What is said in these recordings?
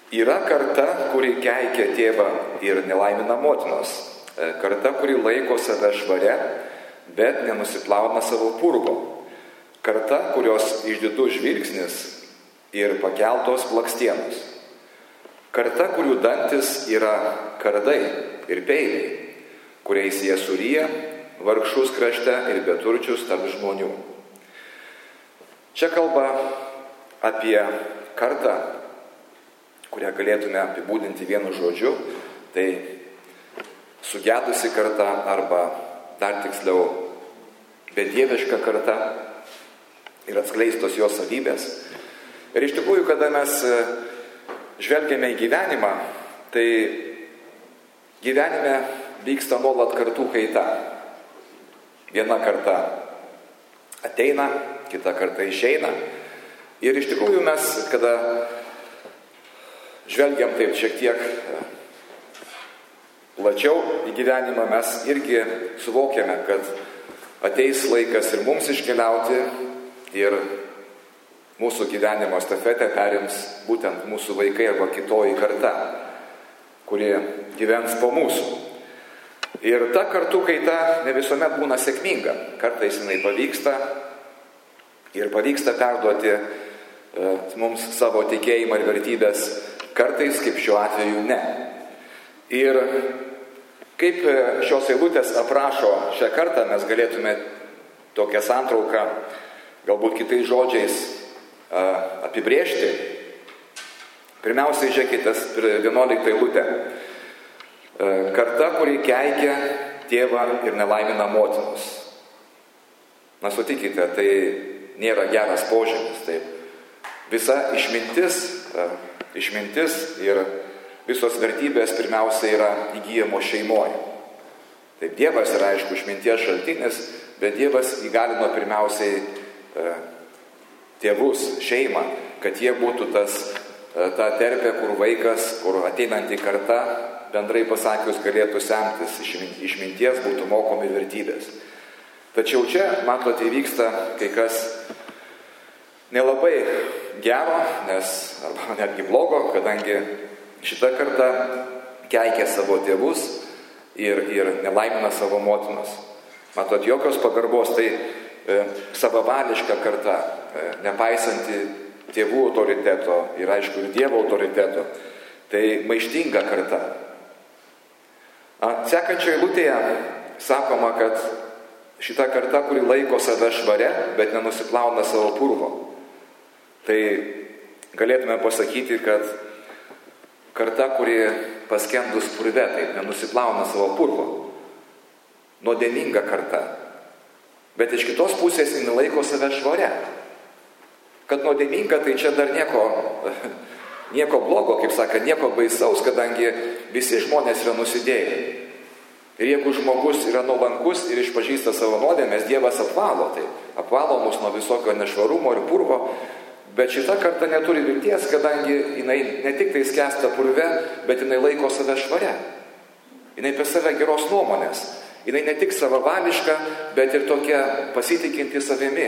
Yra karta, kuri keikia tėvą ir nelaimina motinos. Karta, kuri laiko save švaria, bet nenusiplauna savo purvo. Karta, kurios išdidus žvilgsnis ir pakeltos blakstienos. Karta, kurių dantis yra kardai ir peiliai, kuriais jie suryja vargšus krašte ir beturčius tarp žmonių. Čia kalba apie kartą, kurią galėtume apibūdinti vienu žodžiu, tai sugedusi karta arba dar tiksliau bedieviška karta ir atskleistos jos savybės. Ir iš tikrųjų, kada mes žvelgiame į gyvenimą, tai gyvenime vyksta nuolat kartų kaita. Viena karta ateina, kita karta išeina. Ir iš tikrųjų mes, kada žvelgiam taip šiek tiek plačiau į gyvenimą, mes irgi suvokiame, kad ateis laikas ir mums iškeliauti ir mūsų gyvenimo estafetę perims būtent mūsų vaikai arba kitoji karta, kurie gyvens po mūsų. Ir ta kartų kaita ne visuomet būna sėkminga. Kartais jinai pavyksta ir pavyksta perduoti mums savo tikėjimą ir vertybės, kartais, kaip šiuo atveju, ne. Ir kaip šios eilutės aprašo šią kartą, mes galėtume tokią santrauką galbūt kitais žodžiais apibrėžti. Pirmiausiai žiūrėkite 11 eilutę. Karta, kuri keikia tėvą ir nelaimina motinos. Na, sutikite, tai nėra geras požymis. Taip. Visa išmintis ir visos vertybės pirmiausia yra įgyjamos šeimoje. Taip, Dievas yra, aišku, išminties šaltinis, bet Dievas įgalino pirmiausiai tėvus, šeimą, kad jie būtų ta terpė, kur vaikas, kur ateinanti karta, bendrai pasakius, galėtų semtis išminties, būtų mokomi vertybės. Tačiau čia, matote, įvyksta kai kas nelabai gero, arba netgi blogo, kadangi šita karta keikia savo tėvus ir nelaimina savo motinos. Matot, jokios pagarbos, tai savavališka karta, nepaisanti tėvų autoriteto ir aišku ir Dievo autoriteto, tai maištinga karta. Sekančioje eilutėje sakoma, kad šita karta, kuri laiko save švaria, bet nenusiplauna savo purvo. Tai galėtume pasakyti, kad karta, kuri paskendus purve, taip nenusiplauna savo purvo. Nuodėminga karta. Bet iš kitos pusės jinai laiko save švaria. Kad nuodėminga, tai čia dar nieko blogo, kaip sakant, nieko baisaus, kadangi visi žmonės yra nusidėję. Ir jeigu žmogus yra nuolankus ir išpažįsta savo nuodėmes, Dievas apvalo, tai apvalo mus nuo visokio nešvarumo ir purvo, bet šita karta neturi vilties, kadangi jinai ne tik tai skęsta purve, bet jinai laiko save švaria. Jinai apie save geros nuomonės. Jinai ne tik savavališka, bet ir tokia pasitikinti savimi.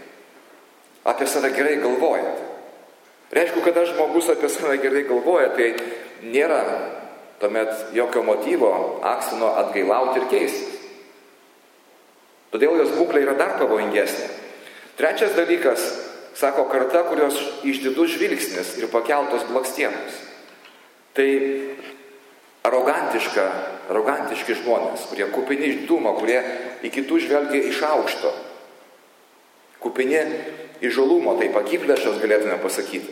Apie save gerai galvojant. Reišku, kada žmogus apie save gerai galvoja, tai nėra tuomet jokio motyvo akstino atgailauti ir keistis. Todėl jos būklė yra dar pavojingesnė. Trečias dalykas, sako karta, kurios išdidus žvilgsnis ir pakeltos blakstienos. Tai arogantiški žmonės, kurie kupini išdidumo, kurie į kitus žvelgia iš aukšto. Kupini įžalumo, tai akiplėšos galėtume pasakyti.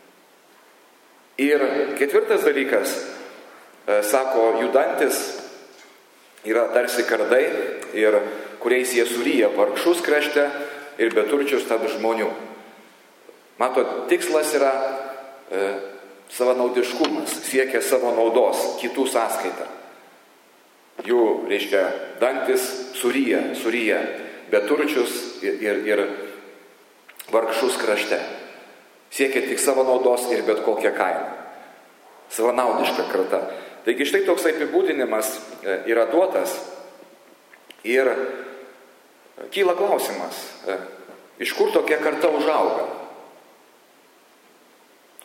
Ir ketvirtas dalykas, sako, jų dantis yra tarsi kardai, ir kuriais jie suryja vargšus krašte ir beturčius tarp žmonių. Matot, tikslas yra savanaudiškumas, siekia savo naudos, kitų sąskaitą. Jų, reiškia, dantis suryja beturčius ir vargšus krašte. Siekia tik savo naudos ir bet kokią kainą. Savanaudiška karta. Taigi štai toks apibūdinimas yra duotas ir kyla klausimas, iš kur tokia karta užauga?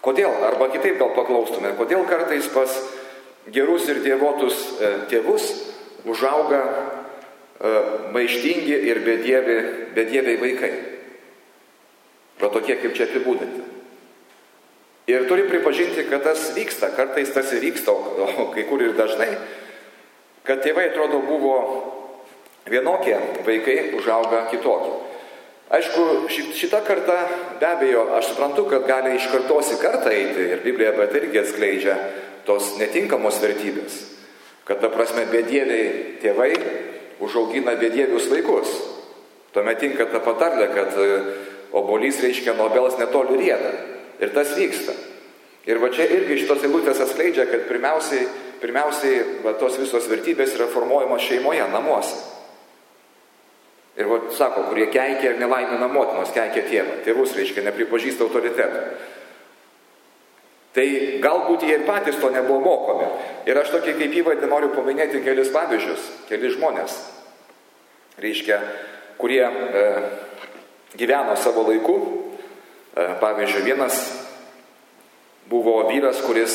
Kodėl? Arba kitaip gal paklaustume, kodėl kartais pas gerus ir dievotus tėvus užauga maištingi ir bedieviai vaikai. Va tokie, kaip čia apibūdinti. Ir turim pripažinti, kad tas vyksta, kartais tas įvyksta, o kai kur ir dažnai, kad tėvai atrodo buvo vienokie, vaikai užauga kitokie. Aišku, šita karta, be abejo, aš suprantu, kad gali iš kartos į kartą eiti ir Biblija apie tai irgi atskleidžia tos netinkamos vertybės. Kad, ta prasme, bedieviai tėvai užaugina bedievius vaikus. Tuomet tinka ta patarlė, kad obuolys reiškia nuo obels netoli rieda. Ir tas vyksta. Ir va čia irgi šitos eilutės atskleidžia, kad pirmiausiai va, tos visos vertybės yra formuojamos šeimoje, namuose. Ir va, sako, kurie keikia ir nelaimina motinos, keikia tėvą. Tėvus reiškia nepripažįsta autoritetų. Tai galbūt jie ir patys to nebuvo mokomi. Ir aš tokį kaip įvadį noriu paminėti kelis pavyzdžius, kelis žmonės, reiškia, kurie gyveno savo laiku. Pavyzdžiui, vienas buvo vyras, kuris,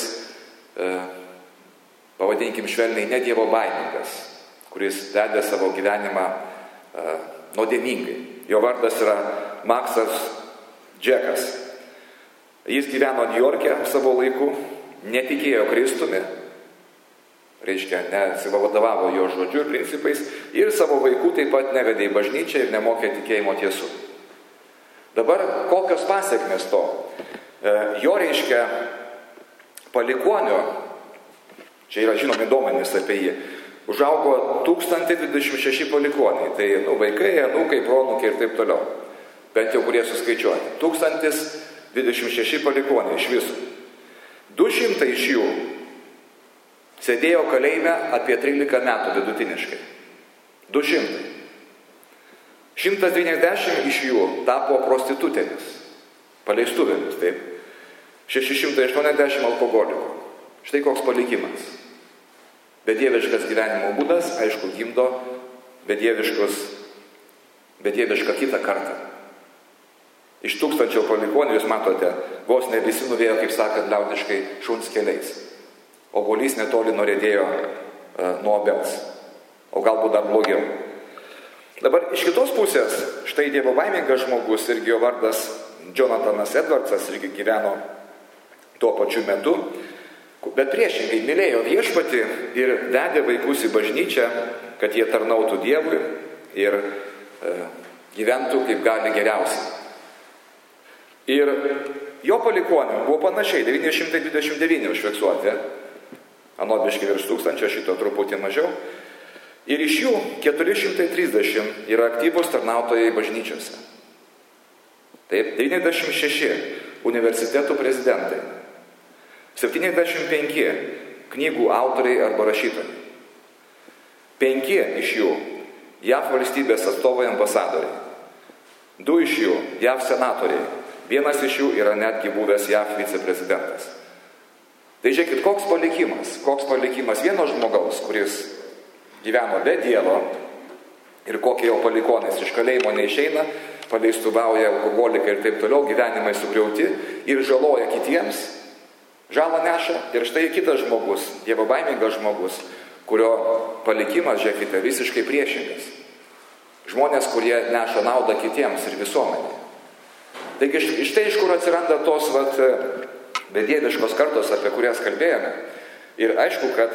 pavadinkim švelniai, ne dievo baimingas, kuris vedė savo gyvenimą nuodėmingai. Jo vardas yra Maksas Džekas. Jis gyveno Niujorke savo laiku, netikėjo Kristumi, reiškia, nesivadovavo jo žodžiu ir principais, ir savo vaikų taip pat nevedė į bažnyčią ir nemokė tikėjimo tiesų. Dabar kokios pasiekmės to? Jo, reiškia, palikuonio, čia yra žinomi duomenys apie jį, užaugo 1026 palikuoniai, tai vaikai, anūkai, proanūkiai ir taip toliau, bent jau kurie suskaičiuoti. 1026 palikuoniai iš visų. 200 iš jų sėdėjo kalėjime apie 13 metų vidutiniškai. 200. 190 iš jų tapo prostitutėmis, paleistuvėmis, taip. 680 alkoholikų. Štai koks palikimas. Bedieviškas gyvenimo būdas, aišku, gimdo bedievišką kitą kartą. Iš 1000 palikonių, jūs matote, vos ne visi nuvėjo, kaip sakant, liaudiškai šuns keliais. Obuolys netoli norėdėjo nuo obels. O galbūt dar blogiau. Dabar iš kitos pusės, štai dievo baimingas žmogus, irgi jo vardas Jonathanas Edwardsas, irgi gyveno tuo pačiu metu, bet priešingai mylėjo viešpatį ir vedė vaikus į bažnyčią, kad jie tarnautų Dievui ir gyventų kaip gali geriausiai. Ir jo palikonių buvo panašiai, 929 užfiksuoti, anobiškai virš 1000, šito truputį mažiau. Ir iš jų 430 yra aktyvūs tarnautojai bažnyčiose. Taip, 96 universitetų prezidentai, 75 knygų autoriai arba rašytojai, 5 iš jų JAV valstybės atstovai ambasadoriai, 2 iš jų JAV senatoriai, 1 iš jų yra netgi buvęs JAV viceprezidentas. Tai žiūrėkit, koks palikimas vieno žmogaus, kuris gyveno be Dievo ir kokie jo palikonės iš kalėjimo neišeina, paleistuvauja alkoholikai ir taip toliau, gyvenimai sugriauti ir žaloja kitiems, žalą neša. Ir štai kitas žmogus, Dievo baimingas žmogus, kurio palikimas, žiūrėkite, visiškai priešingas. Žmonės, kurie neša naudą kitiems ir visuomenėje. Taigi iš tai, iš kur atsiranda tos bedieviškos kartos, apie kurias kalbėjome. Ir aišku, kad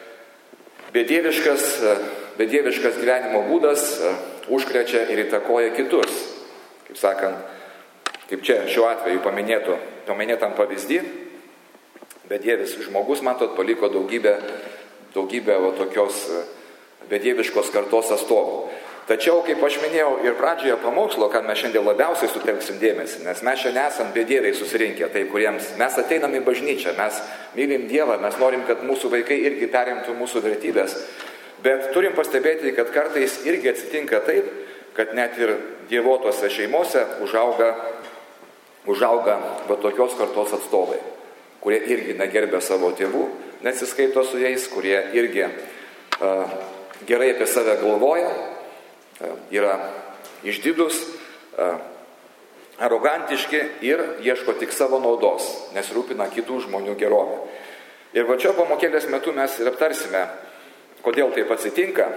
bedieviškas gyvenimo būdas užkrečia ir įtakoja kitus. Kaip sakant, kaip čia šiuo atveju paminėtam pavyzdį, bedievis žmogus, matot, paliko daugybę tokios bedieviškos kartos atstovų. Tačiau, kaip aš minėjau ir pradžioje pamokslo, kad mes šiandien labiausiai sutelksim dėmesį, nes mes šiandien esam bedieviai susirinkę, tai kuriems mes ateinam į bažnyčią, mes mylim Dievą, mes norim, kad mūsų vaikai irgi perimtų mūsų vertybės, bet turim pastebėti, kad kartais irgi atsitinka taip, kad net ir dievotose šeimose užauga va tokios kartos atstovai, kurie irgi negerbė savo tėvų, nesiskaito su jais, kurie irgi gerai apie save galvoja, yra išdidus, arogantiški ir ieško tik savo naudos, nesirūpina kitų žmonių gerovę. Ir va čia pamokėlės metu mes ir aptarsime, kodėl taip atsitinka,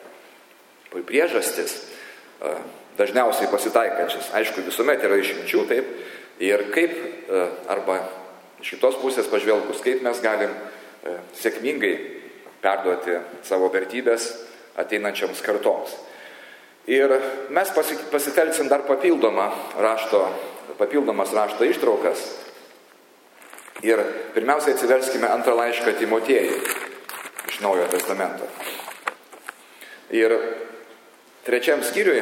priežastis dažniausiai pasitaikančias. Aišku, visuomet yra išimčių, taip, ir kaip, arba iš kitos pusės pažvelgus, kaip mes galim sėkmingai perduoti savo vertybės ateinančiams kartoms. Ir mes pasitelksim dar papildomas rašto ištraukas. Ir pirmiausiai atsiverskime antrą laišką Timotiejui iš Naujojo testamento. Ir 3 skyriui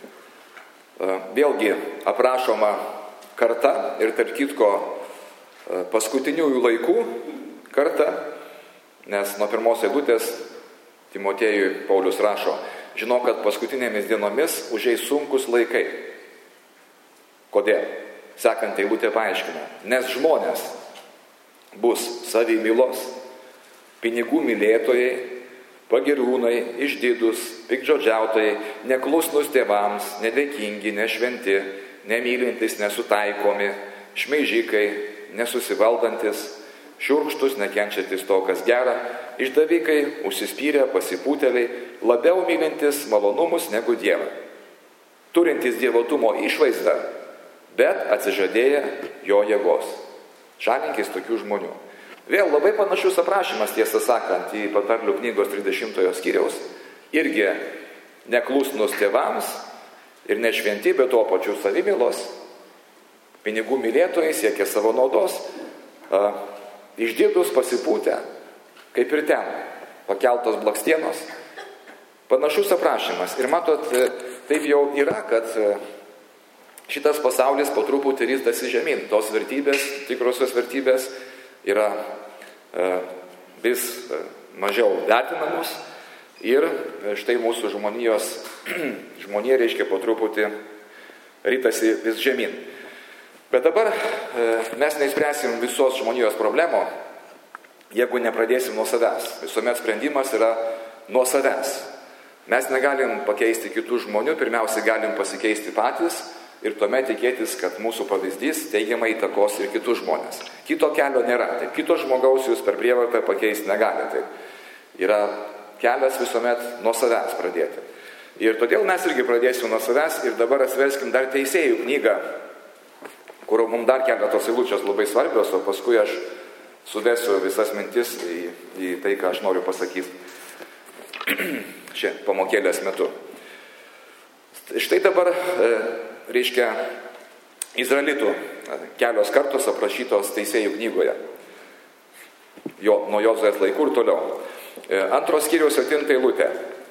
vėlgi aprašoma karta ir tarp kitko paskutiniųjų laikų karta, nes nuo 1 eilutės Timotiejui Paulius rašo: žinau, kad paskutinėmis dienomis užeis sunkus laikai. Kodėl? Sekant eilutė paaiškina: nes žmonės bus savimylos, pinigų mylėtojai, pagyrūnai, išdidūs, piktžodžiautojai, neklusnūs tėvams, nedėkingi, nešventi, nemylintys, nesutaikomi, šmeižikai, nesusivaldantis, šiurkštus, nekenčiantis to, kas gera, išdavikai, užsispyrę, pasipūtėliai, labiau mylintis malonumus negu Dievą, turintys dievotumo išvaizdą, bet atsižadėję jo jėgos. Šalinkis tokių žmonių. Vėl labai panašus aprašymas, tiesą sakant, į Patarlių knygos 30 skyriaus. Irgi neklusnus tėvams ir nešventi, bet tuo pačiu savimylos, pinigų mylėtojai, siekia savo naudos, išdidūs, pasipūtę, kaip ir ten, pakeltos blakstienos. Panašus aprašymas. Ir matot, taip jau yra, kad šitas pasaulis po truputį rystasi žemyn. Tos vertybės, tikrosios vertybės yra vis mažiau vertinamos ir štai mūsų žmonija reiškia po truputį rytasi vis žemyn. Bet dabar mes neįspręsim visos žmonijos problemo, jeigu nepradėsim nuo savęs. Visuomet sprendimas yra nuo savęs. Mes negalim pakeisti kitų žmonių, pirmiausia galim pasikeisti patys ir tuomet tikėtis, kad mūsų pavyzdys teigiamai įtakos ir kitus žmonės. Kito kelio nėra. Taip, kito žmogaus jūs per prievartą pakeisti negalite. Yra kelias visuomet nuo savęs pradėti. Ir todėl mes irgi pradėsim nuo savęs ir dabar atsiverskim dar Teisėjų knygą, kur mums dar keletos eilučios labai svarbios, o paskui aš suvesiu visas mintis į tai, ką aš noriu pasakyti šią pamokėlės metu. Štai dabar reiškia Izraelitų kelios kartos aprašytos Teisėjų knygoje. Nuo Jozuės laikų ir toliau. 2 skyriaus 7 eilutė.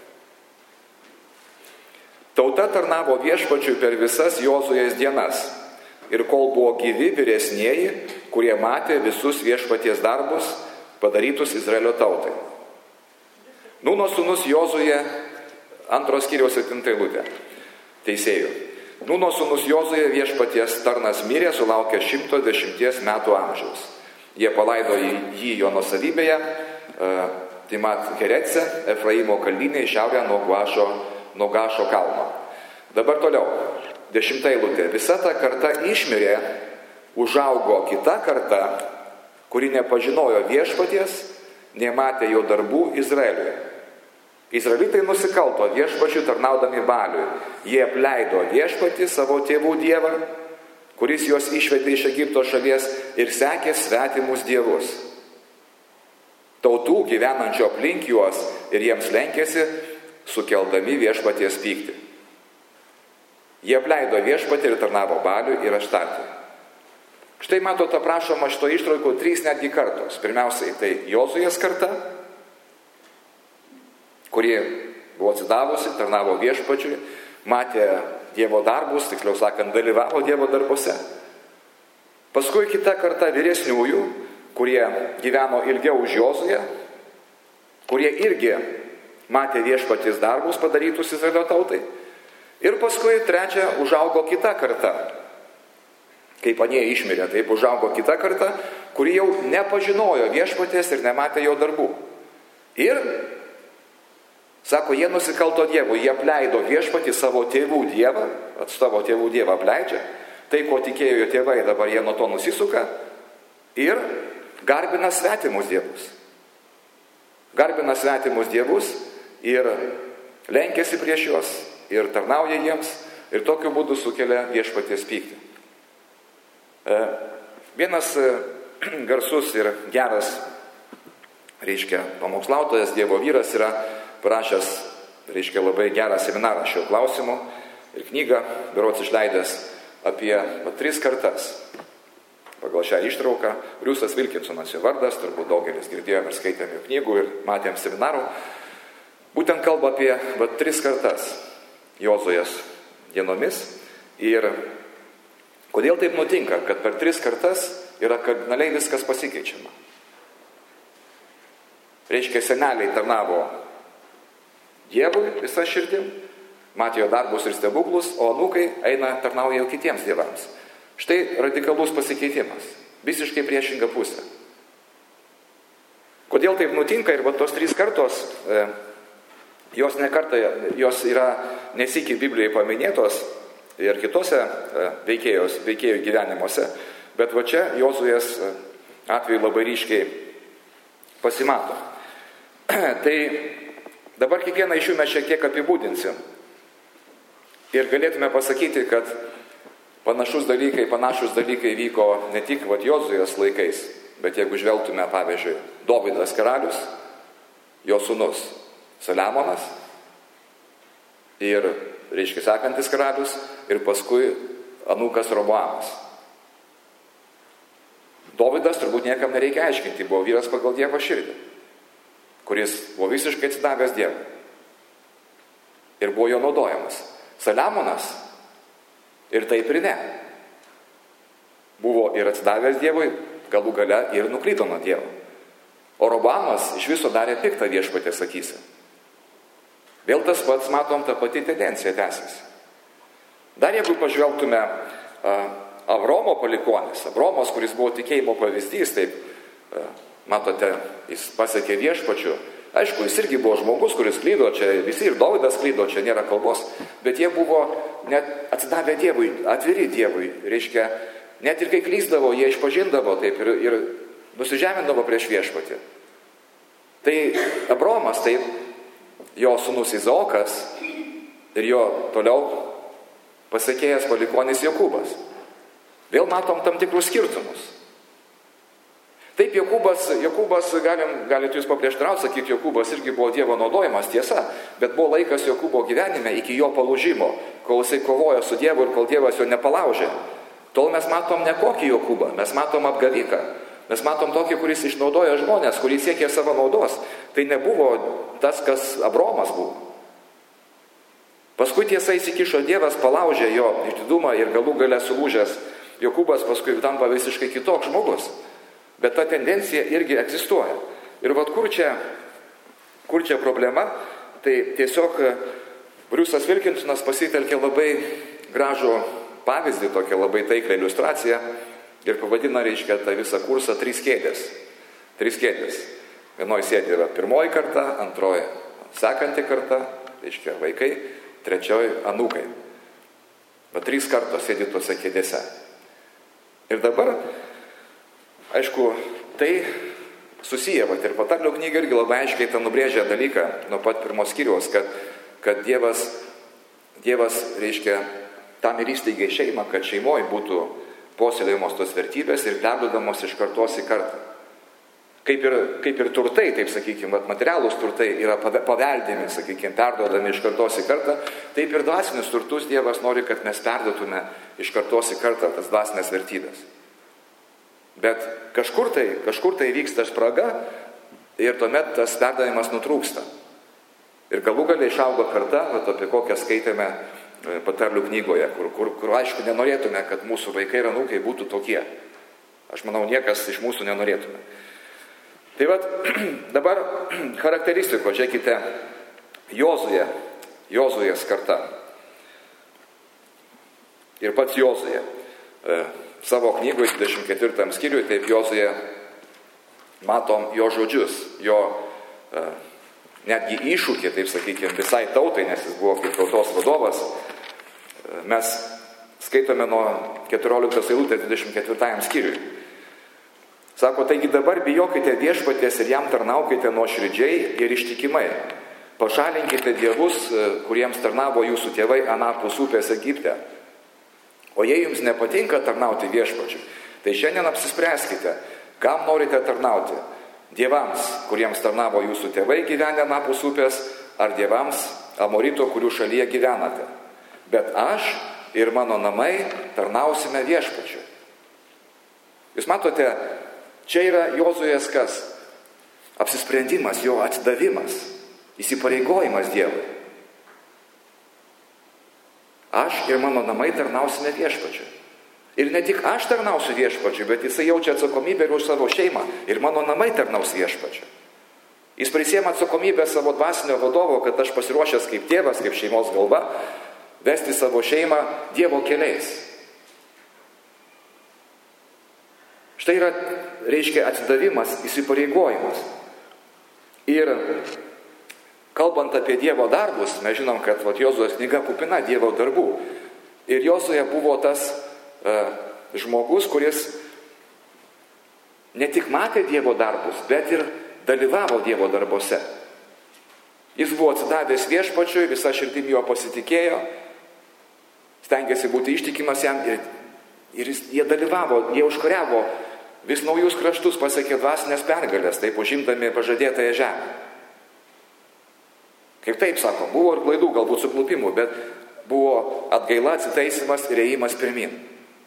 Tauta tarnavo viešpačiui per visas Jozuės dienas. Ir kol buvo gyvi vyresnieji, kurie matė visus viešpaties darbus padarytus Izraelio tautai. Nūno sūnus Jozuė, 2 skyriaus 7 eilutė. Teisėjų. Nūno sūnus Jozuė viešpaties tarnas mirė, sulaukė 110 metų amžiaus. Jie palaido jį jo nuosavybėje, Timat Heretse, Efraimo kalnynėje, šiaurėje nuo Gašo kalno. Dabar toliau. 10 eilutė. Visa ta karta išmirė, užaugo kita karta, kuri nepažinojo viešpaties, nematė jo darbų Izraeliui. Izraelitai nusikalto viešpačiui tarnaudami Baliui. Jie apleido viešpatį savo tėvų dievą, kuris juos išvedė iš Egipto šalies ir sekė svetimus dievus. Tautų gyvenančių aplink juos ir jiems lenkėsi, sukeldami viešpaties pyktį. Jie apleido viešpatį ir tarnavo Baliui ir Aštartui. Štai matot, aprašoma šito ištraukų 3 netgi kartos. Pirmiausiai tai Jozuės karta, kurie buvo atsidavusi, tarnavo viešpačiui, matė Dievo darbus, tiksliau sakant, dalyvavo Dievo darbuose. Paskui kita karta vyresniųjų, kurie gyveno ilgiau už Jozuę, kurie irgi matė viešpaties darbus padarytus Izraelio tautai. Ir paskui trečia užaugo kita karta. Kaip anie išmirė, taip užaugo kita karta, kuri jau nepažinojo viešpaties ir nematė jo darbų. Ir sako, jie nusikalto Dievui, jie apleido viešpatį savo tėvų dievą, savo tėvų dievą apleidžia, Tai, ko tikėjo jo tėvai, dabar jie nuo to nusisuka ir garbina svetimus dievus. Garbina svetimus dievus ir lenkiasi prieš juos ir tarnauja jiems ir tokiu būdu sukelia viešpaties pyktį. Vienas garsus ir geras, pamokslautojas, Dievo vyras yra parašęs, labai gerą seminarą šio klausimu ir knygą, berods išleidęs apie 3 kartas. Pagal šią ištrauką, Briusas Wilkinsonas jo vardas, turbūt daugelis girdėjome ir skaitėme jo knygų ir matėme seminarų, būtent kalba apie 3 kartas Jozujos dienomis. Ir kodėl taip nutinka, kad per 3 kartas yra kardinaliai viskas pasikeičiama. Seneliai tarnavo Dievui visą širdim, matė jo darbus ir stebuklus, o anūkai eina tarnauja jau kitiems dievams. Štai radikalus pasikeitimas, visiškai priešinga pusė. Kodėl taip nutinka ir tos 3 kartos, jos yra nesykiai Biblijoje paminėtos ir kitose veikėjų gyvenimuose, bet čia Jozujos atveju labai ryškiai pasimato. Tai dabar kiekvieną iš jų mes šiek tiek apibūdinsim. Ir galėtume pasakyti, kad panašus dalykai vyko ne tik Jozujos laikais, bet jeigu žvelgtume, pavyzdžiui, Dovydas karalius, jo sūnus Saliamonas ir, sekantis karalius, ir paskui anūkas Roboamas. Dovydas turbūt niekam nereikia aiškinti, buvo vyras pagal Dievo širdį, kuris buvo visiškai atsidavęs Dievui ir buvo jo naudojamas. Saliamonas ir taip ir ne. Buvo ir atsidavęs Dievui, galų gale ir nuklydo nuo Dievo. O Roboamas iš viso darė piktą viešpaties akyse. Vėl tas pats, matom, ta pati tendencija tęsiasi. Dar jeigu pažvelgtume Avromo palikuonis, Avromas, kuris buvo tikėjimo pavyzdys, taip, matote, jis pasiekė viešpačiu. Aišku, jis irgi buvo žmogus, kuris klydo, čia visi ir Dovydas klydo, čia nėra kalbos, bet jie buvo net atsidavę Dievui, atviri Dievui, net ir kai klysdavo, jie išpažindavo taip ir nusižemindavo prieš viešpatį. Tai Abromas, taip, jo sūnus Izaokas ir jo toliau pasekėjęs palikuonis Jokūbas. Vėl matom tam tikrus skirtumus. Taip, Jokūbas galite jūs paprieštarauti, sakyti, Jokūbas irgi buvo Dievo naudojimas, tiesa, bet buvo laikas Jokūbo gyvenime iki jo palūžimo, kol jisai kovojo su Dievu ir kol Dievas jo nepalaužė. Tol mes matom ne kokį Jokūbą, mes matom apgaviką, mes matom tokį, kuris išnaudoja žmonės, kuris siekė savo naudos. Tai nebuvo tas, kas Abromas buvo. Paskui tiesa įsikišo Dievas, palaužė jo išdidumą ir galų gale sulūžęs Jokūbas paskui tampa visiškai kitoks žmogus. Bet ta tendencija irgi egzistuoja. Ir kur čia problema, tai tiesiog Briusas Wilkinsonas pasitelkė labai gražų pavyzdį, tokią labai taiklę iliustraciją ir pavadina, tą visą kursą 3 kėdės. 3 kėdės. Vienoje sėdi yra pirmoji karta, antroji sekanti karta, vaikai, trečioji anūkai. 3 kartos sėdi tose kėdėse. Ir dabar, aišku, tai susiję, ir Patarlių knyga irgi labai aiškiai tą nubrėžia dalyką nuo pat pirmos skyriaus, kad Dievas tam ir įsteigė šeimą, kad šeimoje būtų puoselėjamos tos vertybės ir perduodamos iš kartos į kartą. Kaip ir turtai, taip sakykime, materialūs turtai yra paveldimi, sakykime, perduodami iš kartos į kartą, taip ir dvasinius turtus Dievas nori, kad mes perduotume iš kartos į kartą tas dvasinės vertybės. Bet kažkur tai vyksta spraga ir tuomet tas perdavimas nutrūksta. Ir galų gale išauga karta, apie kokią skaitėme Patarlių knygoje, kur aišku nenorėtume, kad mūsų vaikai ir anūkai būtų tokie. Aš manau, niekas iš mūsų nenorėtume. Tai dabar charakteristikos, žiūrėkite, Jozujos karta. Ir pats Jozuje. Savo knygoje 24 skyriuje, taip Jozuje matom jo žodžius, jo netgi iššūkį, taip sakykime, visai tautai, nes jis buvo kaip tautos vadovas. Mes Skaitome nuo 14 eilutės 24 skyriui. Sako, taigi dabar bijokite viešpaties ir jam tarnaukite nuoširdžiai ir ištikimai. Pašalinkite dievus, kuriems tarnavo jūsų tėvai anapus upės Egipte. O jei jums nepatinka tarnauti viešpačiui, tai šiandien apsispręskite, kam norite tarnauti. Dievams, kuriems tarnavo jūsų tėvai gyvenę anapus upės, ar dievams Amorito, kurių šalyje gyvenate. Bet aš ir mano namai tarnausime viešpačiui. Jūs matote, čia yra Jozuės kas? Apsisprendimas, jo atidavimas, įsipareigojimas Dievui. Aš ir mano namai tarnausime viešpačiui. Ir ne tik aš tarnausiu viešpačiui, bet jisai jaučia atsakomybę ir už savo šeimą. Ir mano namai tarnaus viešpačiui. Jis prisiema atsakomybę savo dvasinio vadovo, kad aš pasiruošęs kaip tėvas, kaip šeimos galva, vesti savo šeimą Dievo keliais. Štai yra, reiškia, atidavimas, įsipareigojimas. Ir kalbant apie Dievo darbus, mes žinom, kad Jozuės knyga kupina Dievo darbų. Ir Jozuė buvo tas žmogus, kuris ne tik matė Dievo darbus, bet ir dalyvavo Dievo darbuose. Jis buvo atsidavęs viešpačiui, visa širdim jo pasitikėjo, stengėsi būti ištikimas jam ir jie dalyvavo, jie užkariavo vis naujus kraštus, pasiekė dvasinės pergalės, taip užimdami pažadėtąją žemę. Kaip taip sako, buvo ir klaidų, galbūt suklupimų, bet buvo atgaila, atsitaisimas ir ėjimas pirmin.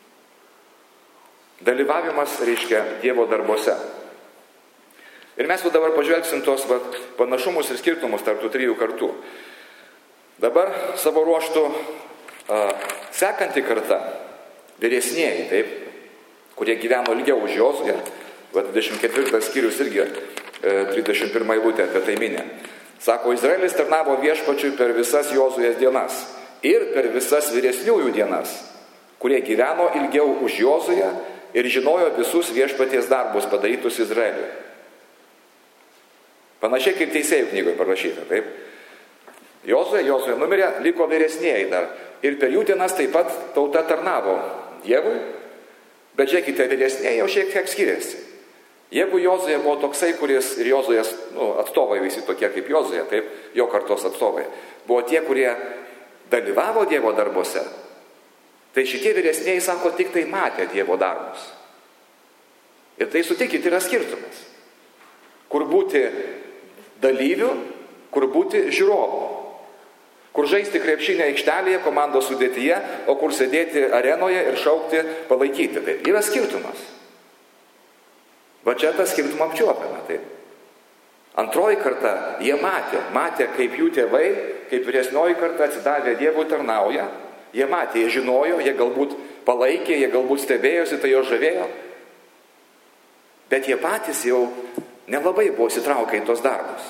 Dalyvavimas reiškia Dievo darbuose. Ir mes jau dabar pažvelgsim tos panašumus ir skirtumus tarp tų trijų kartų. Dabar savo ruoštų sekanti karta, vyresnieji, taip, kurie gyveno ilgiau už Jozuę, 24 skyrius irgi 31 eilutė apie tai minė. Sako, Izraelis tarnavo viešpačiui per visas Jozuės dienas ir per visas vyresniųjų dienas, kurie gyveno ilgiau už Jozuę ir žinojo visus viešpaties darbus padarytus Izraeliui. Panašiai kaip Teisėjų knygoje parašyta, taip? Jozuė numirė, liko vyresnieji dar. Ir per jų dienas taip pat tauta tarnavo Dievui, bet žiūrėkite, vyresnieji jau šiek tiek skiriasi. Jeigu Jozuė buvo toksai, kuris ir Jozuės atstovai visi tokie kaip Jozuė, taip, jo kartos atstovai, buvo tie, kurie dalyvavo Dievo darbuose, tai šitie vyresnieji, sako, tik tai matė Dievo darbus. Ir tai sutikit, yra skirtumas. Kur būti dalyvių, kur būti žiūrovų. Kur žaisti krepšinio aikštelėje, komandos sudėtyje, o kur sėdėti arenoje ir šaukti, palaikyti. Taip, yra skirtumas. Va čia tą skirtumą apčiuopiame. Taip. Antroji karta, jie matė, kaip jų tėvai, kaip vyresnioji karta atsidavę Dievui tarnauja. Jie matė, jie žinojo, jie galbūt palaikė, jie galbūt stebėjosi, tai jo žavėjo. Bet jie patys jau nelabai buvo įsitraukę į tos darbus.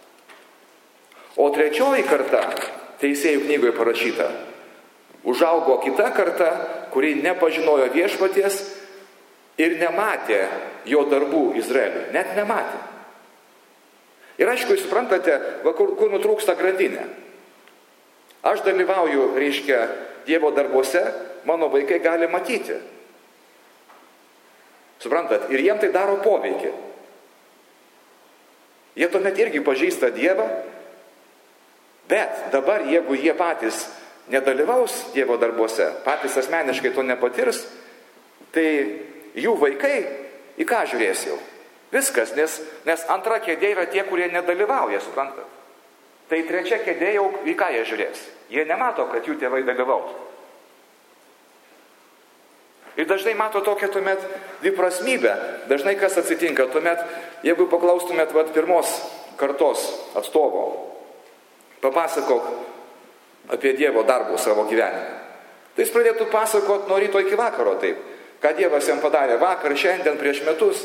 O trečioji karta, Teisėjų knygoje parašyta, užaugo kita karta, kuri nepažinojo viešpaties ir nematė jo darbų Izraeliui. Net nematė. Ir aišku, jūs suprantate, kur nutrūksta grandinė. Aš dalyvauju, reiškia, Dievo darbuose, mano vaikai gali matyti. Suprantat, ir jiem tai daro poveikį. Jie tuomet irgi pažįsta Dievą, bet dabar, jeigu jie patys nedalyvaus Dievo darbuose, patys asmeniškai to nepatirs, tai jų vaikai į ką žiūrės jau? Viskas, nes antra kėdė yra tie, kurie nedalyvauja, suprantat. Tai trečia kėdė jau į ką jie žiūrės? Jie nemato, kad jų tėvai dalyvautų. Ir dažnai mato tokią tuomet dviprasmybę. Dažnai kas atsitinka tuomet, jeigu paklaustumėt pirmos kartos atstovo, papasakok apie Dievo darbų savo gyvenime. Tai jis pradėtų pasakot nuo ryto iki vakaro taip, ką Dievas jam padarė vakar, šiandien, prieš metus.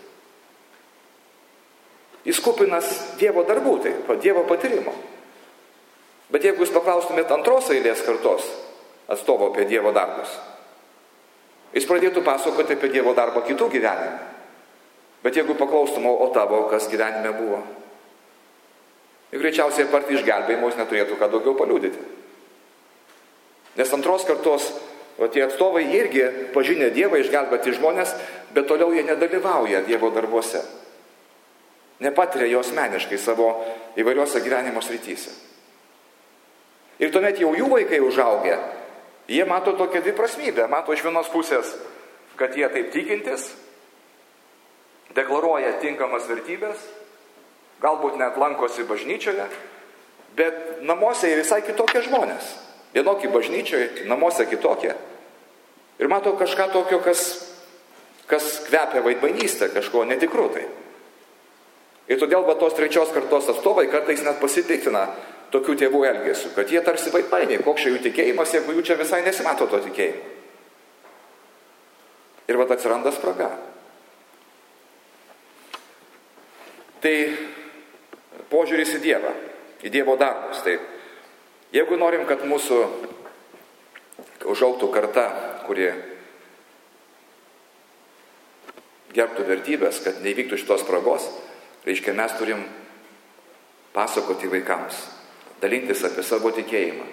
Jis kupinas Dievo darbų, taip, Dievo patyrimo. Bet jeigu jūs paklaustumėt antros eilės kartos atstovo apie Dievo darbus, jis pradėtų pasakoti apie Dievo darbą kitų gyvenime. Bet jeigu paklaustum, o tavo kas gyvenime buvo, ir greičiausiai apart išgelbėjimo jis neturėtų ką daugiau paliudyti. Nes antros kartos O tie atstovai irgi pažinę Dievą, išgelbėti žmonės, bet toliau jie nedalyvauja Dievo darbuose. Nepatiria jo asmeniškai savo įvairiuose gyvenimo srityse. Ir tuomet jau jų vaikai užaugę, jie mato tokią dviprasmybę. Mato iš vienos pusės, kad jie taip tikintis, deklaruoja tinkamas vertybės, galbūt net lankosi bažnyčioje, bet namuose jie visai kitokie žmonės. Vienokie bažnyčioje, namuose kitokie. Ir mato kažką tokio, kas kvepia vaidmainystę, kažko netikru tai. Ir todėl tos trečios kartos atstovai kartais net pasipiktina tokių tėvų elgesių, kad jie tarsi vaidmainiai, koks čia jų tikėjimas, jeigu jų čia visai nesimato to tikėjimo. Ir atsiranda spraga. Tai požiūris į Dievą, į Dievo darbus. Tai jeigu norim, kad mūsų užaugtų karta, kuri gerbtų vertybės, kad neįvyktų šitos spragos, reiškia, mes turim pasakoti vaikams, dalintis apie savo tikėjimą.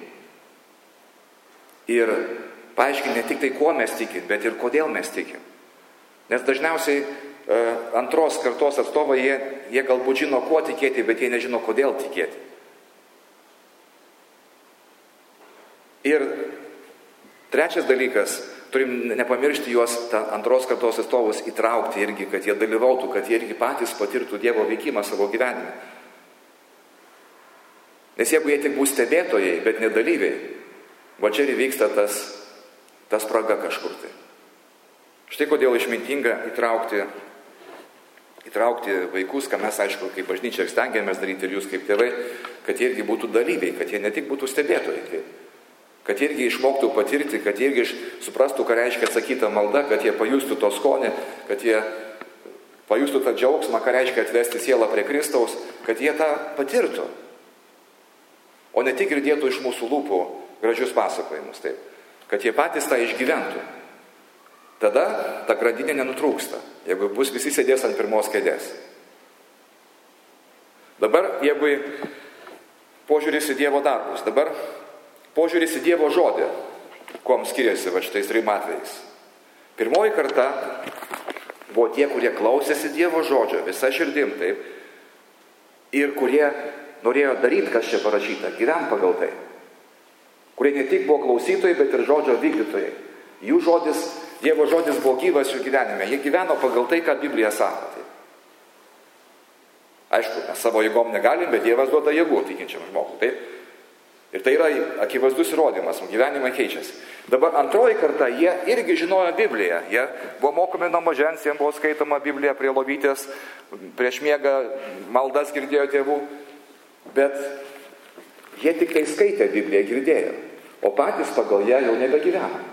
Ir paaiškinti ne tik tai, kuo mes tikim, bet ir kodėl mes tikim. Nes dažniausiai antros kartos atstovai, jie galbūt žino, kuo tikėti, bet jie nežino, kodėl tikėti. Ir trečias dalykas, turim nepamiršti juos, antros kartos atstovus įtraukti irgi, kad jie dalyvautų, kad jie irgi patys patirtų Dievo veikimą savo gyvenime. Nes jeigu jie tik bus stebėtojai, bet nedalyviai, čia ir vyksta tas spraga kažkur tai. Štai kodėl išmintinga įtraukti vaikus, ką mes, aišku, kaip bažnyčia stengiamės daryti ir jūs kaip tėvai, kad jie irgi būtų dalyviai, kad jie ne tik būtų stebėtojai, kad jie irgi išmoktų patirti, kad jie irgi suprastų, ką reiškia atsakyta malda, kad jie pajustų to skonį, kad jie pajustų tą džiaugsmą, ką reiškia atvesti sielą prie Kristaus, kad jie tą patirtų, o ne tik girdėtų iš mūsų lūpų gražius pasakojimus, taip, kad jie patys tą išgyventų. Tada ta grandinė nenutrūksta, jeigu bus visi sėdės ant pirmos kėdės. Dabar, jeigu požiūris į Dievo darbus, dabar požiūris į Dievo žodį, kuom skiriasi šitais trim atvejais. Pirmoji karta buvo tie, kurie klausėsi Dievo žodžio visą širdim, taip, ir kurie norėjo daryti, kas čia parašyta, gyventi pagal tai. Kurie ne tik buvo klausytojai, bet ir žodžio vykdytojai. Jų žodis, Dievo žodis buvo gyvas jų gyvenime. Jie gyveno pagal tai, ką Biblija sako. Tai. Aišku, mes savo jėgom negalim, bet Dievas duoda jėgų tikinčiam žmogui. Taip? Ir tai yra akivaizdus įrodymas, gyvenimai keičiasi. Dabar antroji karta, jie irgi žinojo Bibliją. Jie buvo mokomi nuo mažens, jiems buvo skaitoma Biblija prie lovytės, prieš miegą maldas girdėjo tėvų. Bet jie tik tai skaitė Bibliją, girdėjo. O patys pagal ją jau nebegyveno.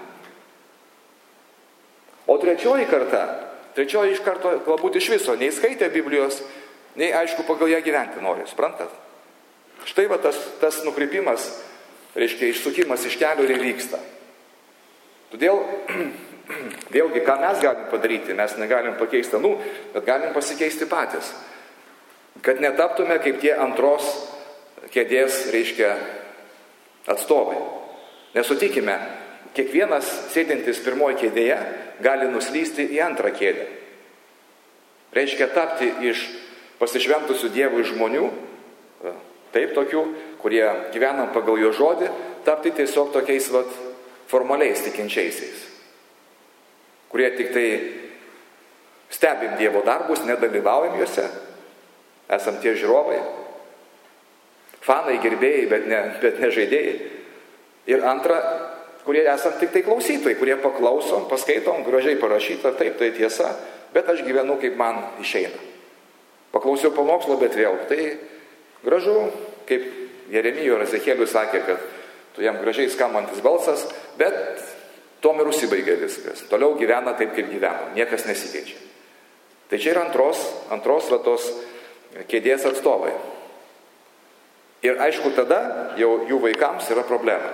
O trečioji iš karto galbūt iš viso nei skaitė Biblijos, nei aišku pagal ją gyventi nori, suprantat? Štai tas nukrypimas, reiškia išsukimas iš kelio ir vyksta. Todėl, vėlgi, ką mes galim padaryti, mes negalim pakeisti anų, bet galim pasikeisti patys. Kad netaptume kaip tie antros kėdės, reiškia, atstovai. Nesutikime, kiekvienas sėdintis pirmoji kėdėje gali nuslysti į antrą kėdę. Reiškia tapti iš pasišventusių Dievui žmonių, taip, tokių, kurie gyvena pagal jo žodį, tapti tiesiog tokiais formaliais tikinčiaisiais, kurie tik tai stebim Dievo darbus, nedalyvaujam juose, esam tie žiūrovai, fanai, gerbėjai, bet ne žaidėjai. Ir antra, kurie esam tik tai klausytojai, kurie paklausom, paskaitom, gražiai parašyta, taip, tai tiesa, bet aš gyvenu, kaip man išeina. Paklausiau pamokslo, bet vėl, tai gražu, kaip Jeremijo ir Ezekėliui sakė, kad tu jam gražiai skambantis balsas, bet tom ir užsibaigė viskas. Toliau gyvena taip, kaip gyvena, niekas nesikeičia. Tai čia yra antros tos kėdės atstovai. Ir aišku, tada jau jų vaikams yra problema.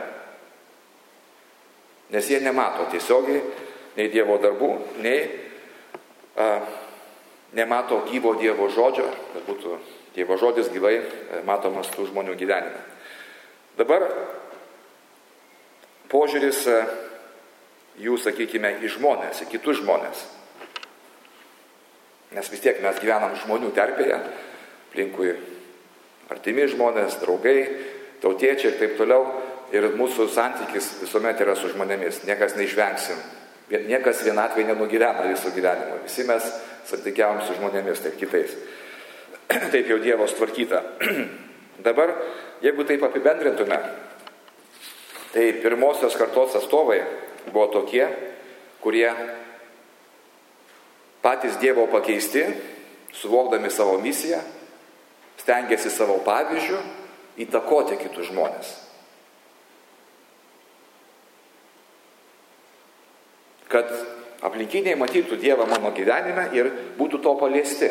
Nes jie nemato tiesiogiai nei Dievo darbų, nei nemato gyvo Dievo žodžio, kad būtų Dievo žodis gyvai matomas tų žmonių gyvenime. Dabar požiūris jų, sakykime, į žmonės, į kitus žmonės. Nes vis tiek mes gyvenam žmonių terpėje, aplinkui artimi žmonės, draugai, tautiečiai ir taip toliau. Ir mūsų santykis visuomet yra su žmonėmis, niekas neišvengsim. Niekas vienatvėje nenugyvena visų gyvenimo. Visi mes santykiavom su žmonėmis, taip kitais. Taip jau Dievo tvarkyta. Dabar, jeigu taip apibendrintume, tai pirmosios kartos atstovai buvo tokie, kurie patys Dievo pakeisti, suvokdami savo misiją, stengiasi savo pavyzdžių įtakoti kitus žmonės. Kad aplinkiniai matytų Dievą mano gyvenime ir būtų to paliesti.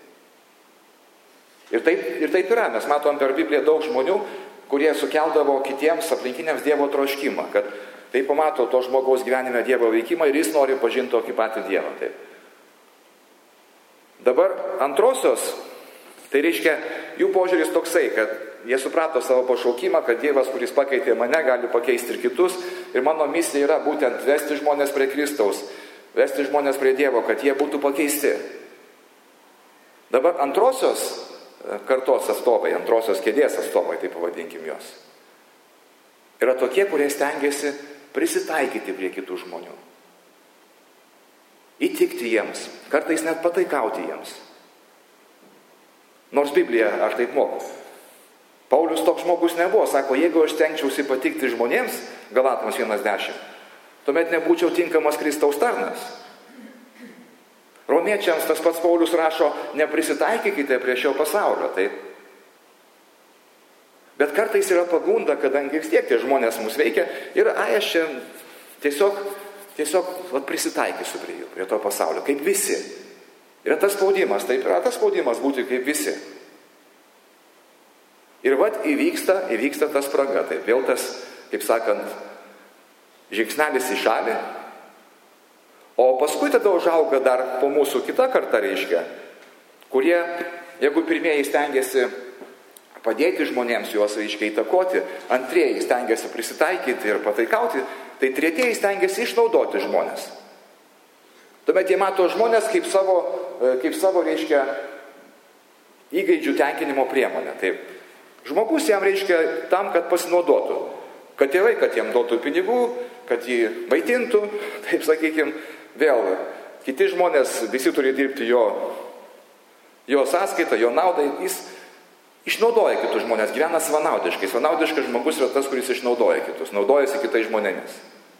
Ir taip yra. Mes matom per Bibliją daug žmonių, kurie sukeldavo kitiems aplinkiniams Dievo troškimą, kad tai pamato to žmogaus gyvenime Dievo veikimą ir jis nori pažinti tokį patį Dievą. Taip. Dabar antrosios, tai reiškia jų požiūris toksai, kad jie suprato savo pašaukimą, kad Dievas, kuris pakeitė mane, gali pakeisti ir kitus. Ir mano misija yra būtent vesti žmonės prie Kristaus, vesti žmonės prie Dievo, kad jie būtų pakeisti. Dabar antrosios kartos atstovai, antrosios kėdės atstovai, taip pavadinkim juos, yra tokie, kurie stengiasi prisitaikyti prie kitų žmonių. Įtikti jiems, kartais net pataikauti jiems. Nors Biblija aš taip moku. Paulius toks žmogus nebuvo, sako, jeigu aš stengčiausi patikti žmonėms, Galatams 1:10, tuomet nebūčiau tinkamas Kristaus tarnas. Romiečiams tas pats Paulius rašo, neprisitaikykite prie šio pasaulio, taip. Bet kartais yra pagunda, kadangi vis tiek tie žmonės mus veikia ir aš čia tiesiog prisitaikysiu prie jų, prie to pasaulio, kaip visi. Yra tas spaudimas, taip yra tas spaudimas būti kaip visi. Ir įvyksta ta spraga, taip vėl tas, kaip sakant, žingsnelis į šalį, o paskui tada užauga dar po mūsų kita karta, reiškia, kurie, jeigu pirmieji stengiasi padėti žmonėms, juos, reiškia, įtakoti, antrieji stengiasi prisitaikyti ir pataikauti, tai tretieji stengiasi išnaudoti žmonės. Tuomet jie mato žmonės kaip savo, reiškia, įgeidžių tenkinimo priemonę, taip. Žmogus jam reiškia tam, kad pasinaudotų. Kad tėvai, kad jam duotų pinigų, kad jį maitintų, taip sakykim, vėl kiti žmonės visi turi dirbti jo sąskaitą, jo naudai. Jis išnaudoja kitus žmonės, gyvena savanaudiškai. Savanaudiškas žmogus yra tas, kuris išnaudoja kitus, naudojasi kitais žmonėmis.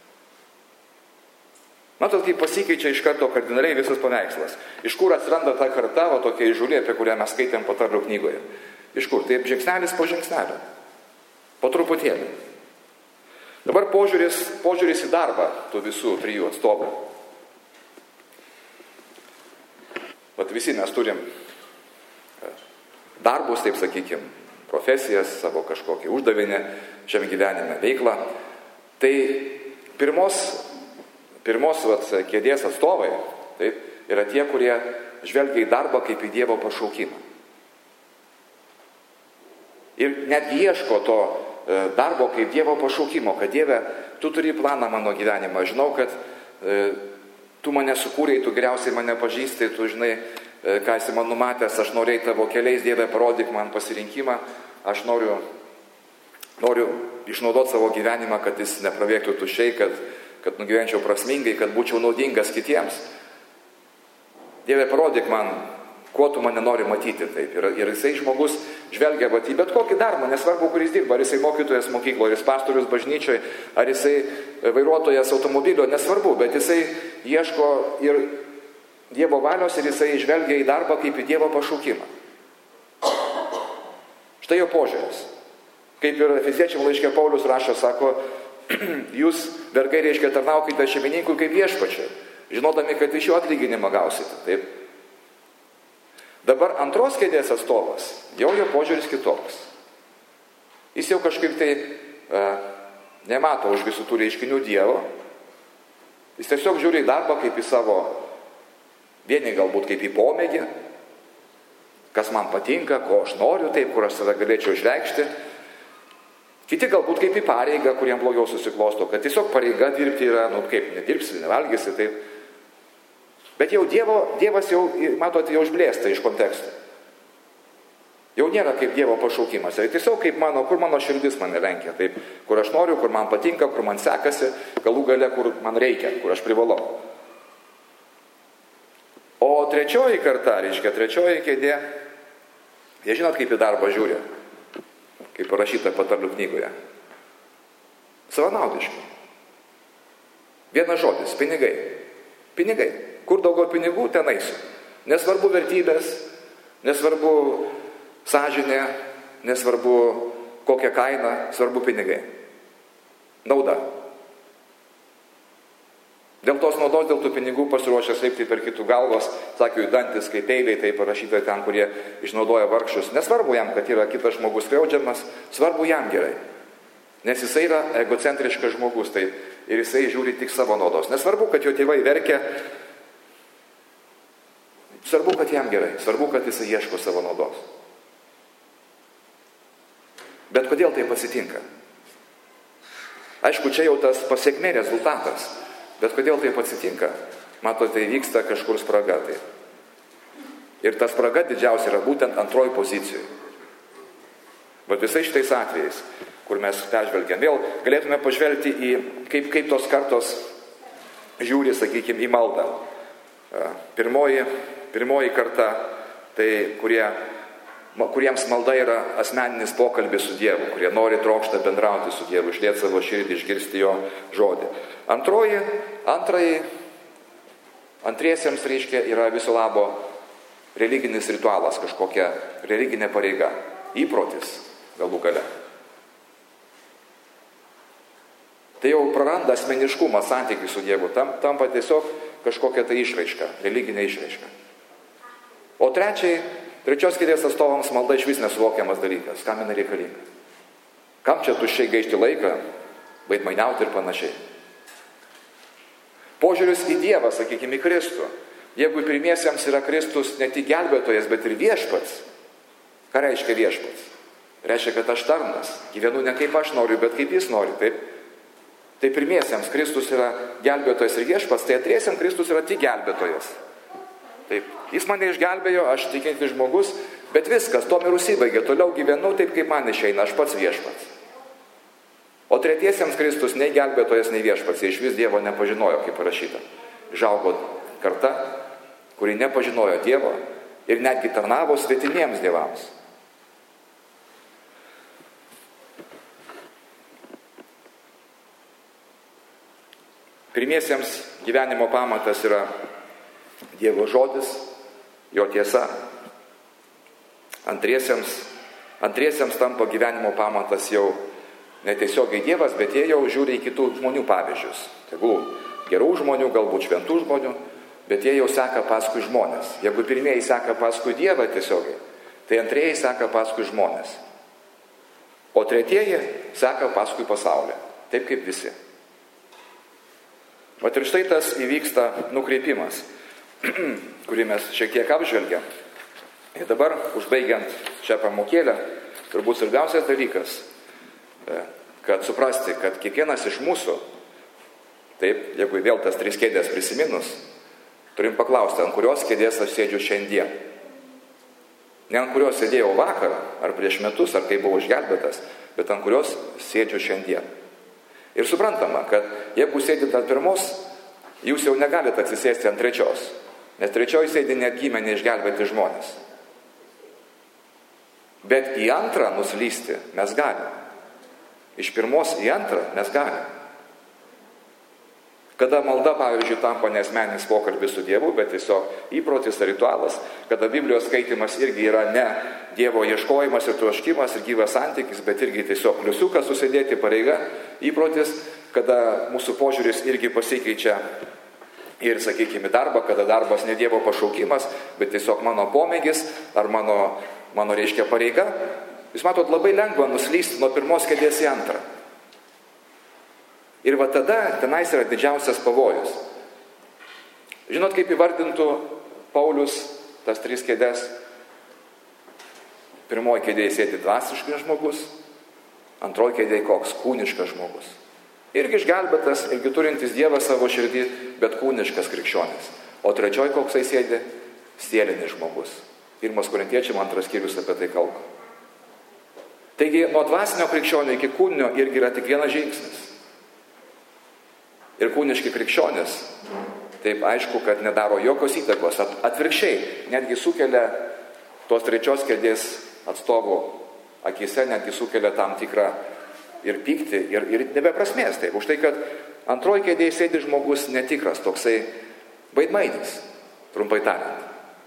Matot, kaip pasikeičia iš karto kardinaliai visas paveikslas. Iš kur atsiranda ta karta, o tokia įžūlė, apie kurią mes skaitėm Patarlių knygoje. Iš kur? Taip žingsnelis po žingsnelio. Po truputėlį. Dabar požiūris į darbą tų visų trijų atstovų. Vat visi mes turim darbus, taip sakykim, profesijas, savo kažkokį uždavinį šiam gyvenime, veiklą. Tai pirmos kėdės atstovai, taip, yra tie, kurie žvelgia į darbą kaip į Dievo pašaukimą. Ir netgi ieško to darbo kaip Dievo pašaukimo, kad Dieve, tu turi planą mano gyvenimą. Žinau, kad tu mane sukūrei, tu geriausiai mane pažįstai, tu žinai, ką esi man numatęs, aš norėjau tavo keliais, Dieve, parodyk man pasirinkimą, aš noriu išnaudoti savo gyvenimą, kad jis nepravėktų tuščiai, kad nugyvenčiau prasmingai, kad būčiau naudingas kitiems. Dieve, parodyk man, kuo tu mane nori matyti. Taip. Ir jisai žmogus žvelgia į bet kokį darbą, nesvarbu, kur jis dirba, ar jisai mokytojas mokykloje, ar jis pastorius bažnyčioje, ar jisai vairuotojas automobilio, nesvarbu, bet jisai ieško ir Dievo valios ir jisai žvelgia į darbą kaip į Dievo pašaukimą. Štai jo požiūris. Kaip ir Efeziečiam laiške Paulius rašo, sako, jūs vergai, reiškia, tarnaukite šeimininkui kaip viešpačiui, žinodami, kad iš jo atlyginimą gausite. Taip. Dabar antros kėdės atstovas, jau jo požiūris kitoks. Jis jau kažkaip tai nemato už visų tų reiškinių Dievo. Jis tiesiog žiūri į darbą kaip į savo, vieni galbūt kaip į pomėgį, kas man patinka, ko aš noriu, taip, kur aš save galėčiau išreikšti. Kiti galbūt kaip į pareigą, kuriem blogiau susiklosto, kad tiesiog pareiga dirbti yra, kaip, nedirbsi, nevalgysi, taip. Bet jau Dievas jau, matote, jau išblėsta iš konteksto. Jau nėra kaip Dievo pašaukimas. Tai tiesiog kaip kur mano širdis mane lenkia. Taip, kur aš noriu, kur man patinka, kur man sekasi, galų gale, kur man reikia, kur aš privalau. O trečioji karta, trečioji kėdė, jie žinot, kaip į darbą žiūri, kaip parašyta Patarlių knygoje. Savanaudiškai. Vienas žodis, pinigai. Pinigai. Kur daugiau pinigų, ten eisiu. Nesvarbu vertybės, nesvarbu sąžinė, nesvarbu kokia kaina, svarbu pinigai. Nauda. Dėl tos naudos, dėl tų pinigų pasiruošęs leipti per kitų galvos, sakiau, dantis, kaip peiliai, tai parašyta ten, kurie išnaudoja vargšus. Nesvarbu jam, kad yra kitas žmogus skriaudžiamas, svarbu jam gerai. Nes jisai yra egocentriškas žmogus, tai ir jisai žiūri tik savo naudos. Nesvarbu, kad jo tėvai verkia, svarbu, kad jam gerai, svarbu, kad jisai ieško savo naudos. Bet kodėl tai pasitinka? Aišku, čia jau tas pasiekmė rezultatas. Bet kodėl taip atsitinka? Matote, tai vyksta kažkur spraga. Tai. Ir ta spraga didžiausia yra būtent antroji pozicijoje. Bet visais šitais atvejais, kur mes peržvelgiam, vėl galėtume pažvelgti į, kaip tos kartos žiūri, sakykime, į maldą. Pirmoji karta, tai kuriems malda yra asmeninis pokalbis su Dievu, kurie nori trokšta bendrauti su Dievu, išlieti savo širdį, išgirsti jo žodį. Antriesiems yra viso labo religinis ritualas, kažkokia religinė pareiga, įprotis galų gale. Tai jau praranda asmeniškumą santykių su Dievu, tampa tiesiog kažkokia tai išraiška, religinė išraiška. O trečios kėdės atstovams malda išvis nesuvokiamas dalykas, kam jinai reikalinga. Kam čia tuščiai gaišti laiką, vaidmainiauti ir panašiai. Požiūris į Dievą, sakykime, į Kristų. Jeigu pirmiesiems yra Kristus ne tik gelbėtojas, bet ir viešpats. Ką reiškia viešpats? Reiškia, kad aš tarnas. Gyvenu ne kaip aš noriu, bet kaip jis nori. Taip? Tai pirmiesiems Kristus yra gelbėtojas ir viešpats, tai antriesiems Kristus yra tik gelbėtojas. Taip, jis mane išgelbėjo, aš tikintis žmogus, bet viskas, tom ir užsibaigė. Toliau gyvenu taip, kaip man išeina, aš pats viešpats. O tretiesiems Kristus nei gelbėtojas, nei viešpats, jie iš vis Dievo nepažinojo, kaip parašyta. Žaugo karta, kuri nepažinojo Dievo ir netgi tarnavo svetimiems dievams. Pirmiesiems gyvenimo pamatas yra Dievo žodis, jo tiesa. Antriesiems tampa gyvenimo pamatas jau netiesiogiai Dievas, bet jie jau žiūri į kitų žmonių pavyzdžius. Tegul gerų žmonių, galbūt šventų žmonių, bet jie jau seka paskui žmonės. Jeigu pirmieji seka paskui Dievą tiesiogiai, tai antrieji seka paskui žmonės. O tretieji seka paskui pasaulį, taip kaip visi. Vat ir štai tas įvyksta nukreipimas, kurį mes šiek tiek apžvelgiam. Ir dabar, užbaigiant šią pamokėlę, turbūt svarbiausias dalykas, kad suprasti, kad kiekvienas iš mūsų, taip, jeigu vėl tas 3 kėdės prisiminus, turim paklausti, ant kurios kėdės aš sėdžiu šiandien. Ne ant kurios sėdėjau vakar, ar prieš metus, ar kai buvau išgelbėtas, bet ant kurios sėdžiu šiandien. Ir suprantama, kad jeigu sėdit ant pirmos, jūs jau negalite atsisėsti ant trečios, nes trečioji sėdi neatgimę neišgelbėti žmonės. Bet į antrą nuslysti mes galime. Iš pirmos į antrą mes galime. Kada malda, pavyzdžiui, tampa nesmeninis pokalbis su Dievu, bet tiesiog įprotis ar ritualas, kada Biblijos skaitimas irgi yra ne Dievo ieškojimas ir troškimas ir gyvas santykis, bet irgi tiesiog pliusiukas susidėti pareiga, įprotis, kada mūsų požiūris irgi pasikeičia ir, sakykime, darbą, kada darbas ne Dievo pašaukimas, bet tiesiog mano pomėgis ar mano reiškia pareiga. Jūs matot, labai lengva nuslysti nuo pirmos kėdės į antrą. Ir va tada tenais yra didžiausias pavojus. Žinot, kaip įvardintų Paulius tas 3 kėdės? Pirmoji kėdėje sėdi dvasiškas žmogus, Antroji kėdė koks? Kūniškas žmogus. Irgi išgelbėtas, irgi turintis Dievą savo širdį, bet kūniškas krikščionis. O trečioji koksai sėdi? Sielinis žmogus. 1 Korintiečiam 2 skyrius apie tai kalba. Taigi, nuo dvasinio krikščionio iki kūninio irgi yra tik vienas žingsnis. Ir kūniški krikščionis, taip aišku, kad nedaro jokios įtakos. Atvirkščiai, netgi sukelia tos trečios kėdės atstovų akise, netgi sukelia tam tikrą ir pyktį, ir nebeprasmės. Taip, už tai, kad antroji kėdėje sėdi žmogus netikras, toksai vaidmainis, trumpai tariant.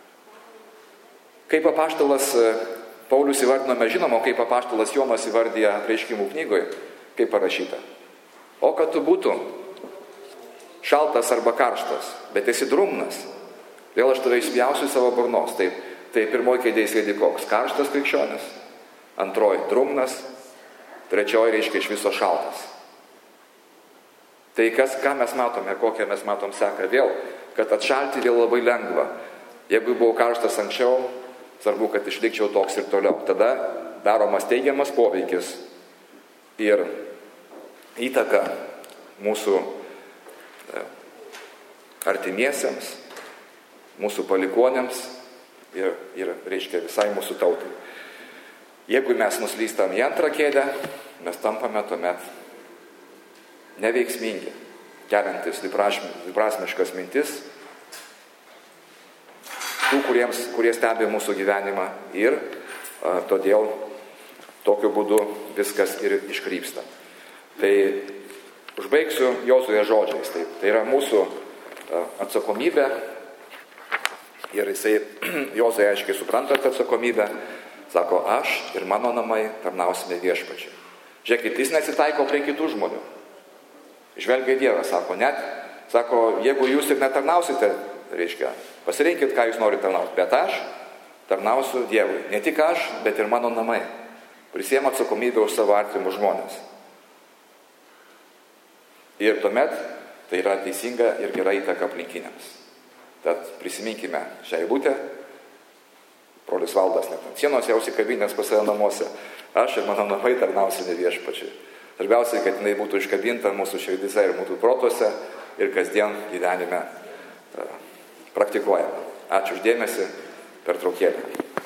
Kaip apaštalas Paulius įvardino, mes žinome, kaip apaštalas Jonas įvardyja Apreiškimų knygoje, kaip parašyta. O kad tu būtum šaltas arba karštas, bet esi drungnas, vėl aš tave išspjausiu savo burnos. Tai pirmoji kėdėje sėdi koks? Karštas krikščionis, antroji drungnas, trečioji reiškia iš viso šaltas. Tai ką mes matome, kokią mes matom seką? Vėl, kad atšalti vėl labai lengva. Jeigu buvau karštas anksčiau, svarbu, kad išlikčiau toks ir toliau. Tada daromas teigiamas poveikis ir įtaka mūsų artimiesiems, mūsų palikuonėms ir reiškia visai mūsų tautai. Jeigu mes nuslystam į antrą kėdę, mes tampame tuomet neveiksmingi, keliantis dviprasmiškas mintis tų, kurie stebi mūsų gyvenimą ir todėl tokiu būdu viskas ir iškrypsta. Tai užbaigsiu Jozuė žodžiais. Tai yra mūsų atsakomybė ir Jozuė aiškiai supranta tą atsakomybę. Sako, aš ir mano namai tarnausime Viešpačiui. Žiūrėkit, jis nesitaiko prie kitų žmonių. Žvelgia Dievą, sako, jeigu jūs ir netarnausite, reiškia, pasirinkit, ką jūs norite tarnauti, bet aš tarnausiu Dievui. Ne tik aš, bet ir mano namai. Prisiema atsakomybę už savo artimus žmonės. Ir tuomet tai yra teisinga ir gera įtaka aplinkiniams. Tad prisiminkime šią eilutę. Brolis Valdas net ant sienos jau įsikabinęs pas save namuose. Aš ir mano namai tarnausime Viešpačiui. Svarbiausia, kad jinai būtų iškabinta mūsų širdyse ir mūsų protuose ir kasdien gyvenime praktikuojama. Ačiū už dėmesį, pertraukėlę.